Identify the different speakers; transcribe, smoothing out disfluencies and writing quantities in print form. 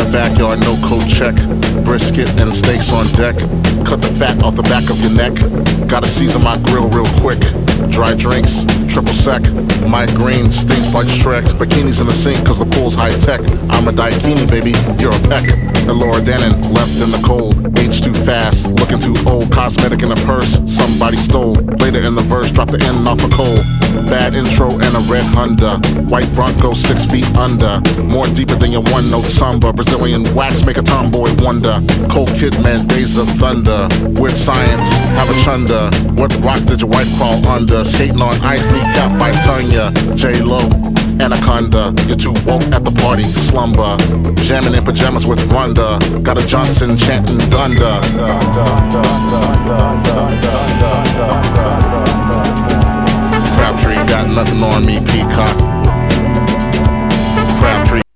Speaker 1: backyard, no coat check. Brisket and steaks on deck. Cut the fat off the back of your neck. Gotta season my grill real quick. Dry drinks, triple sec. My green stinks like Shrek. Bikinis in the sink cause the pool's high tech. I'm a daikini, baby, you're a peck. And Laura Denon left in the cold. Age too fast, looking too old. Cosmetic in a purse, somebody stole. Played it in the verse, dropped the N off a coal. Bad intro and a red Honda. White Bronco 6 feet under. More deeper than your one note samba. Brazilian wax make a tomboy wonder. Cold Kid Man, days of thunder. With science, have a chunder. What rock did your wife crawl under? Skating on ice, kneecap by Tanya. J-Lo, Anaconda. You're too woke at the party, slumber. Jamming in pajamas with Rhonda. Got a Johnson chanting Thunder. Crabtree got nothing on me, peacock.